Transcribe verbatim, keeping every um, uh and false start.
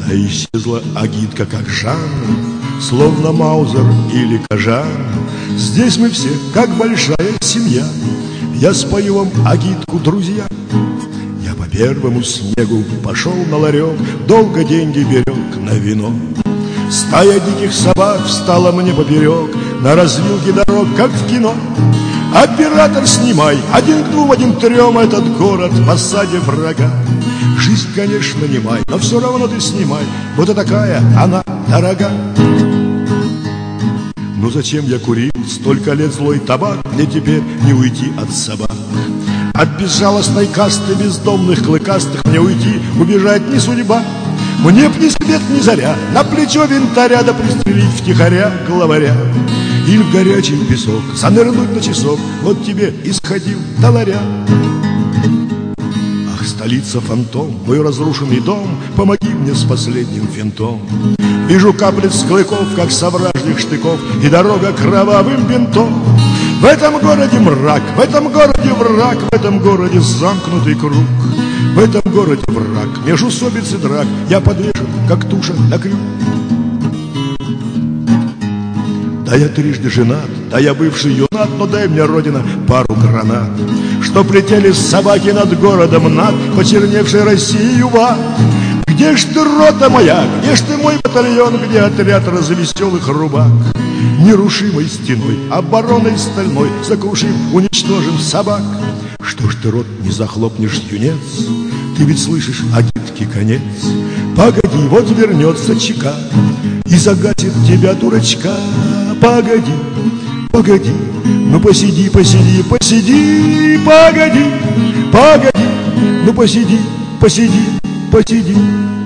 А исчезла агитка, как жанр, словно Маузер или Кожан. Здесь мы все, как большая семья. Я спою вам агитку, друзья. Я по первому снегу пошел на ларек, долго деньги берег на вино. Стая диких собак встала мне поперек на развилке дорог, как в кино. Оператор, снимай, один к двум, один к трем этот город в осаде врага. Жизнь, конечно, не май, но все равно ты снимай, вот и такая она дорога. Ну зачем я курил столько лет злой табак, мне теперь не уйти от собак. От безжалостной касты бездомных клыкастых мне уйти, убежать не судьба. Мне б ни свет, ни заря, на плечо винтаря, да пристрелить втихаря главаря. Или в горячий песок занырнуть на часок, вот тебе и сходил до ларя. Ах, столица фантом, мой разрушенный дом, помоги мне с последним винтом. Вижу капли с клыков, как со вражьих штыков, и дорога кровавым бинтом. В этом городе мрак, в этом городе враг, в этом городе замкнутый круг. В этом городе враг, межусобиц и драк, я подвешен, как туша на крюк. Да я трижды женат, да я бывший юнат, но дай мне, Родина, пару гранат, чтоб летели собаки над городом, над почерневшей Россией в ад. Где ж ты, рота моя, где ж ты, мой батальон, где отряд развеселых рубак? Нерушимой стеной, обороной стальной сокрушим, уничтожим собак. Что ж ты рот не захлопнешь, юнец? Ты ведь слышишь агитки конец. Погоди, вот вернется чека и загасит тебя, дурачка. Погоди, погоди, ну посиди, посиди, посиди. Погоди, погоди, ну посиди, посиди, посиди.